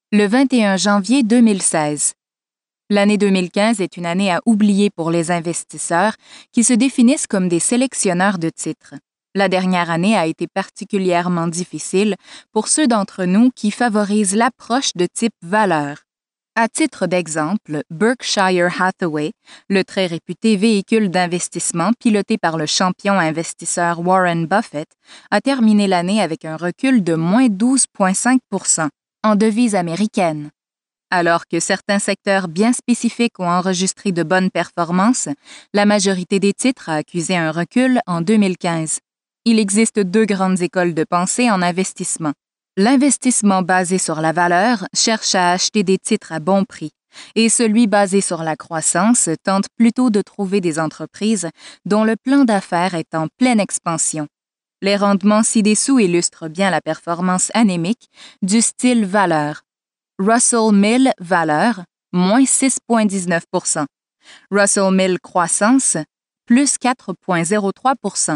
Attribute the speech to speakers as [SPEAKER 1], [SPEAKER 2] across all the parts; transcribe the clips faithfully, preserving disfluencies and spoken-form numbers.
[SPEAKER 1] Le vingt et un janvier deux mille seize. L'année deux mille quinze est une année à oublier pour les investisseurs qui se définissent comme des sélectionneurs de titres. La dernière année a été particulièrement difficile pour ceux d'entre nous qui favorisent l'approche de type valeur. À titre d'exemple, Berkshire Hathaway, le très réputé véhicule d'investissement piloté par le champion investisseur Warren Buffett, a terminé l'année avec un recul de moins douze virgule cinq pour cent en devise américaine. Alors que certains secteurs bien spécifiques ont enregistré de bonnes performances, la majorité des titres a accusé un recul en deux mille quinze. Il existe deux grandes écoles de pensée en investissement. L'investissement basé sur la valeur cherche à acheter des titres à bon prix, et celui basé sur la croissance tente plutôt de trouver des entreprises dont le plan d'affaires est en pleine expansion. Les rendements ci-dessous illustrent bien la performance anémique du style valeur. Russell Mille valeur, moins six virgule dix-neuf pour cent. Russell Mille croissance, plus quatre virgule zéro trois pour cent.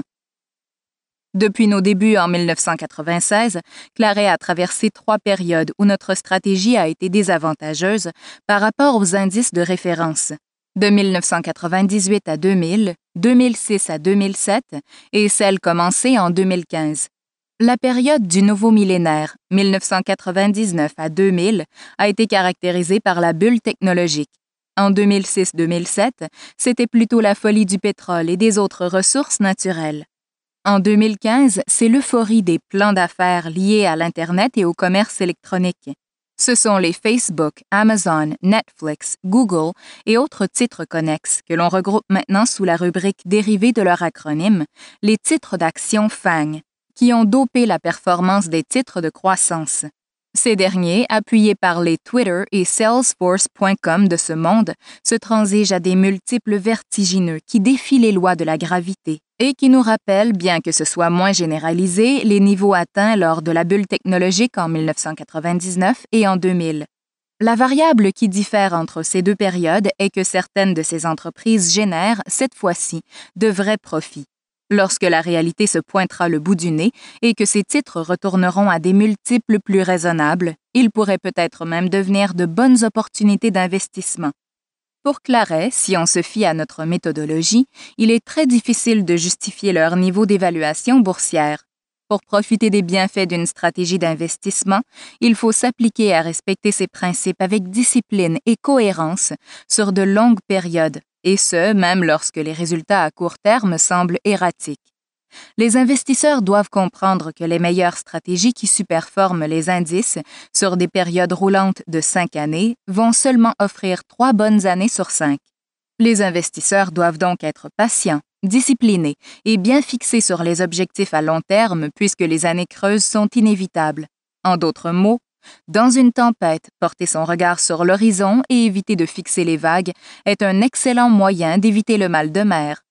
[SPEAKER 1] Depuis nos débuts en mille neuf cent quatre-vingt-seize, Claret a traversé trois périodes où notre stratégie a été désavantageuse par rapport aux indices de référence. De mille neuf cent quatre-vingt-dix-huit à deux mille, deux mille six à deux mille sept et celle commencée en deux mille quinze. La période du nouveau millénaire, mille neuf cent quatre-vingt-dix-neuf à deux mille, a été caractérisée par la bulle technologique. En deux mille six deux mille sept, c'était plutôt la folie du pétrole et des autres ressources naturelles. En deux mille quinze, c'est l'euphorie des plans d'affaires liés à l'Internet et au commerce électronique. Ce sont les Facebook, Amazon, Netflix, Google et autres titres connexes que l'on regroupe maintenant sous la rubrique dérivée de leur acronyme, les titres d'action FANG, qui ont dopé la performance des titres de croissance. Ces derniers, appuyés par les Twitter et Salesforce point com de ce monde, se transigent à des multiples vertigineux qui défient les lois de la gravité et qui nous rappellent, bien que ce soit moins généralisé, les niveaux atteints lors de la bulle technologique en mille neuf cent quatre-vingt-dix-neuf et en deux mille. La variable qui diffère entre ces deux périodes est que certaines de ces entreprises génèrent, cette fois-ci, de vrais profits. Lorsque la réalité se pointera le bout du nez et que ces titres retourneront à des multiples plus raisonnables, ils pourraient peut-être même devenir de bonnes opportunités d'investissement. Pour Claret, si on se fie à notre méthodologie, il est très difficile de justifier leur niveau d'évaluation boursière. Pour profiter des bienfaits d'une stratégie d'investissement, il faut s'appliquer à respecter ces principes avec discipline et cohérence sur de longues périodes, et ce, même lorsque les résultats à court terme semblent erratiques. Les investisseurs doivent comprendre que les meilleures stratégies qui superforment les indices sur des périodes roulantes de cinq années vont seulement offrir trois bonnes années sur cinq. Les investisseurs doivent donc être patients, disciplinés et bien fixés sur les objectifs à long terme puisque les années creuses sont inévitables. En d'autres mots, dans une tempête, porter son regard sur l'horizon et éviter de fixer les vagues est un excellent moyen d'éviter le mal de mer.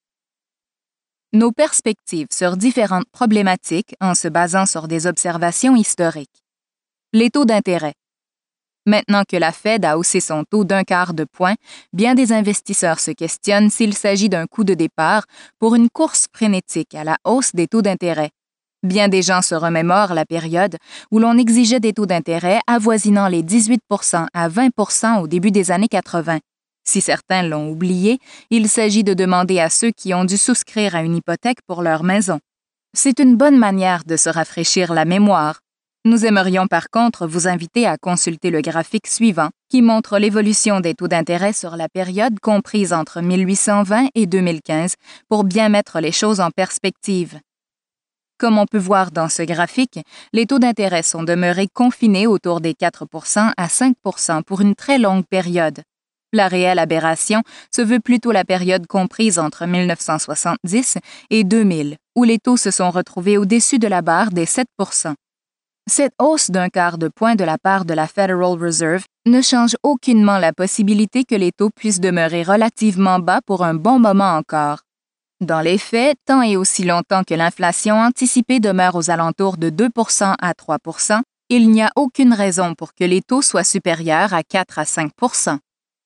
[SPEAKER 1] Nos perspectives sur différentes problématiques en se basant sur des observations historiques. Les taux d'intérêt. Maintenant que la Fed a haussé son taux d'un quart de point, bien des investisseurs se questionnent s'il s'agit d'un coup de départ pour une course frénétique à la hausse des taux d'intérêt. Bien des gens se remémorent la période où l'on exigeait des taux d'intérêt avoisinant les dix-huit pour cent à vingt pour cent au début des années quatre-vingt. Si certains l'ont oublié, il s'agit de demander à ceux qui ont dû souscrire à une hypothèque pour leur maison. C'est une bonne manière de se rafraîchir la mémoire. Nous aimerions par contre vous inviter à consulter le graphique suivant qui montre l'évolution des taux d'intérêt sur la période comprise entre mille huit cent vingt et deux mille quinze pour bien mettre les choses en perspective. Comme on peut voir dans ce graphique, les taux d'intérêt sont demeurés confinés autour des quatre pour cent à cinq pour cent pour une très longue période. La réelle aberration se veut plutôt la période comprise entre mille neuf cent soixante-dix et deux mille, où les taux se sont retrouvés au-dessus de la barre des sept pour cent. Cette hausse d'un quart de point de la part de la Federal Reserve ne change aucunement la possibilité que les taux puissent demeurer relativement bas pour un bon moment encore. Dans les faits, tant et aussi longtemps que l'inflation anticipée demeure aux alentours de deux pour cent à trois pour cent, il n'y a aucune raison pour que les taux soient supérieurs à quatre à cinq pour cent.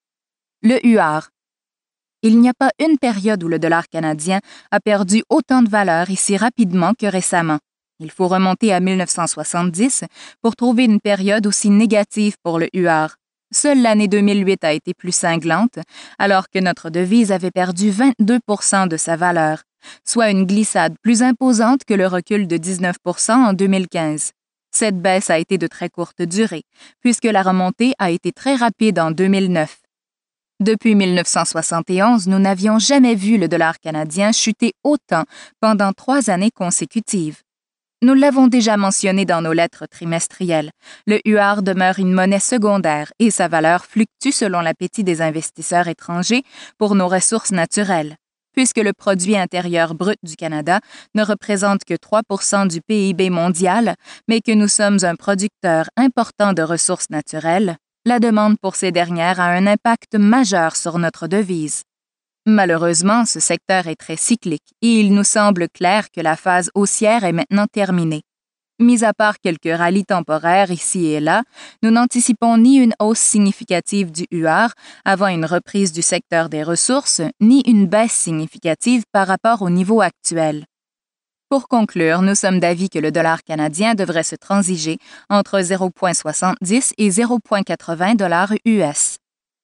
[SPEAKER 1] Le U R. Il n'y a pas une période où le dollar canadien a perdu autant de valeur et si rapidement que récemment. Il faut remonter à mille neuf cent soixante-dix pour trouver une période aussi négative pour le U R. Seule l'année deux mille huit a été plus cinglante, alors que notre devise avait perdu vingt-deux pour cent de sa valeur, soit une glissade plus imposante que le recul de dix-neuf pour cent en deux mille quinze. Cette baisse a été de très courte durée, puisque la remontée a été très rapide en deux mille neuf. Depuis mille neuf cent soixante et onze, nous n'avions jamais vu le dollar canadien chuter autant pendant trois années consécutives. Nous l'avons déjà mentionné dans nos lettres trimestrielles, le U R demeure une monnaie secondaire et sa valeur fluctue selon l'appétit des investisseurs étrangers pour nos ressources naturelles. Puisque le produit intérieur brut du Canada ne représente que trois pour cent du P I B mondial, mais que nous sommes un producteur important de ressources naturelles, la demande pour ces dernières a un impact majeur sur notre devise. Malheureusement, ce secteur est très cyclique et il nous semble clair que la phase haussière est maintenant terminée. Mis à part quelques rallyes temporaires ici et là, nous n'anticipons ni une hausse significative du U R avant une reprise du secteur des ressources, ni une baisse significative par rapport au niveau actuel. Pour conclure, nous sommes d'avis que le dollar canadien devrait se transiger entre zéro virgule soixante-dix et zéro virgule quatre-vingts dollars U S.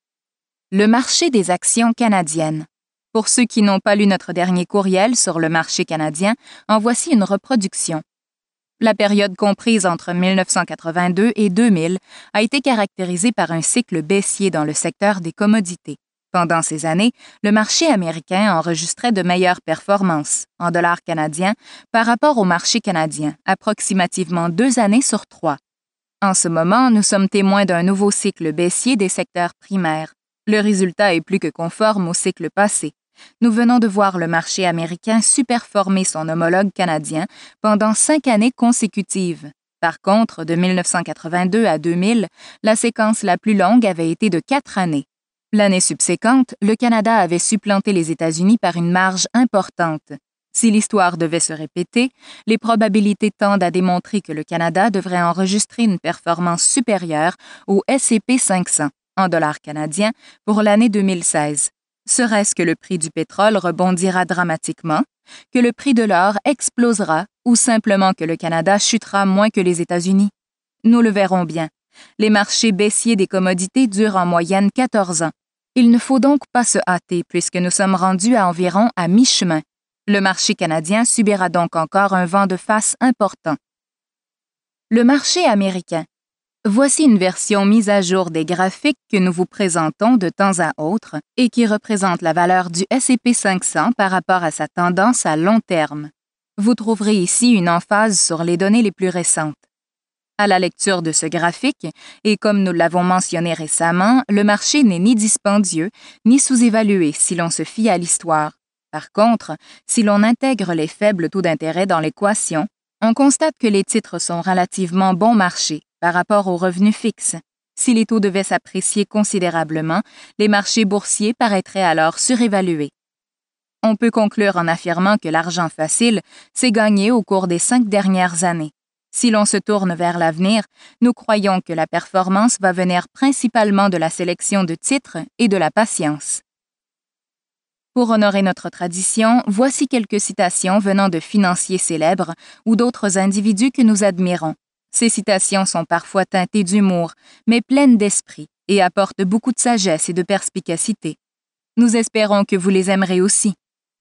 [SPEAKER 1] Le marché des actions canadiennes. Pour ceux qui n'ont pas lu notre dernier courriel sur le marché canadien, en voici une reproduction. La période comprise entre mille neuf cent quatre-vingt-deux et deux mille a été caractérisée par un cycle baissier dans le secteur des commodités. Pendant ces années, le marché américain enregistrait de meilleures performances, en dollars canadiens, par rapport au marché canadien, approximativement deux années sur trois. En ce moment, nous sommes témoins d'un nouveau cycle baissier des secteurs primaires. Le résultat est plus que conforme au cycle passé. Nous venons de voir le marché américain superformer son homologue canadien pendant cinq années consécutives. Par contre, de mille neuf cent quatre-vingt-deux à deux mille, la séquence la plus longue avait été de quatre années. L'année subséquente, le Canada avait supplanté les États-Unis par une marge importante. Si l'histoire devait se répéter, les probabilités tendent à démontrer que le Canada devrait enregistrer une performance supérieure au S et P cinq cents en dollars canadiens pour l'année deux mille seize. Serait-ce que le prix du pétrole rebondira dramatiquement, que le prix de l'or explosera ou simplement que le Canada chutera moins que les États-Unis? Nous le verrons bien. Les marchés baissiers des commodités durent en moyenne quatorze ans. Il ne faut donc pas se hâter puisque nous sommes rendus à environ à mi-chemin. Le marché canadien subira donc encore un vent de face important. Le marché américain. Voici une version mise à jour des graphiques que nous vous présentons de temps à autre et qui représente la valeur du S et P cinq cents par rapport à sa tendance à long terme. Vous trouverez ici une emphase sur les données les plus récentes. À la lecture de ce graphique, et comme nous l'avons mentionné récemment, le marché n'est ni dispendieux ni sous-évalué si l'on se fie à l'histoire. Par contre, si l'on intègre les faibles taux d'intérêt dans l'équation, on constate que les titres sont relativement bon marché par rapport aux revenus fixes. Si les taux devaient s'apprécier considérablement, les marchés boursiers paraîtraient alors surévalués. On peut conclure en affirmant que l'argent facile s'est gagné au cours des cinq dernières années. Si l'on se tourne vers l'avenir, nous croyons que la performance va venir principalement de la sélection de titres et de la patience. Pour honorer notre tradition, voici quelques citations venant de financiers célèbres ou d'autres individus que nous admirons. Ces citations sont parfois teintées d'humour, mais pleines d'esprit et apportent beaucoup de sagesse et de perspicacité. Nous espérons que vous les aimerez aussi.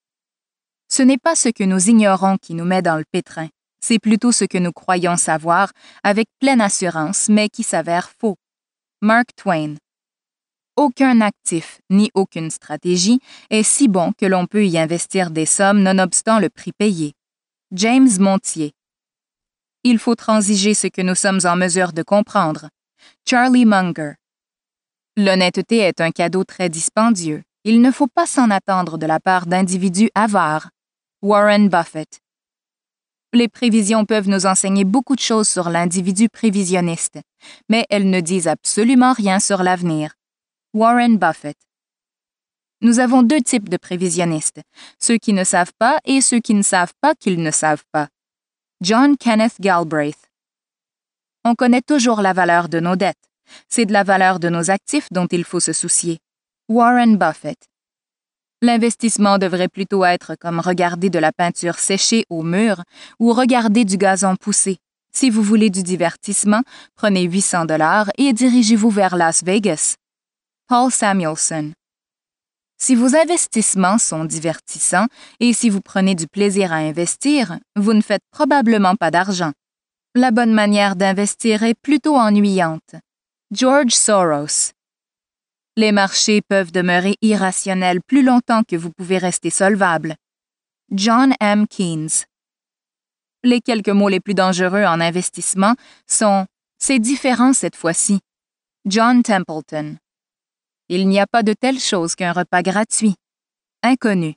[SPEAKER 1] Ce n'est pas ce que nous ignorons qui nous met dans le pétrin, c'est plutôt ce que nous croyons savoir avec pleine assurance, mais qui s'avère faux. Mark Twain. Aucun actif ni aucune stratégie est si bon que l'on peut y investir des sommes nonobstant le prix payé. James Montier. Il faut transiger ce que nous sommes en mesure de comprendre. Charlie Munger. L'honnêteté est un cadeau très dispendieux. Il ne faut pas s'en attendre de la part d'individus avares. Warren Buffett. Les prévisions peuvent nous enseigner beaucoup de choses sur l'individu prévisionniste, mais elles ne disent absolument rien sur l'avenir. Warren Buffett. Nous avons deux types de prévisionnistes, ceux qui ne savent pas et ceux qui ne savent pas qu'ils ne savent pas. John Kenneth Galbraith. On connaît toujours la valeur de nos dettes. C'est de la valeur de nos actifs dont il faut se soucier. Warren Buffett. L'investissement devrait plutôt être comme regarder de la peinture séchée au mur ou regarder du gazon pousser. Si vous voulez du divertissement, prenez huit cents dollars et dirigez-vous vers Las Vegas. Paul Samuelson. Si vos investissements sont divertissants et si vous prenez du plaisir à investir, vous ne faites probablement pas d'argent. La bonne manière d'investir est plutôt ennuyante. George Soros. Les marchés peuvent demeurer irrationnels plus longtemps que vous pouvez rester solvable. John M. Keynes. Les quelques mots les plus dangereux en investissement sont « c'est différent cette fois-ci ». John Templeton. Il n'y a pas de telle chose qu'un repas gratuit. Inconnu.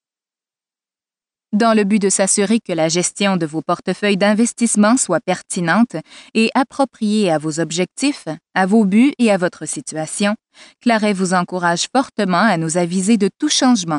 [SPEAKER 1] Dans le but de s'assurer que la gestion de vos portefeuilles d'investissement soit pertinente et appropriée à vos objectifs, à vos buts et à votre situation, Claret vous encourage fortement à nous aviser de tout changement.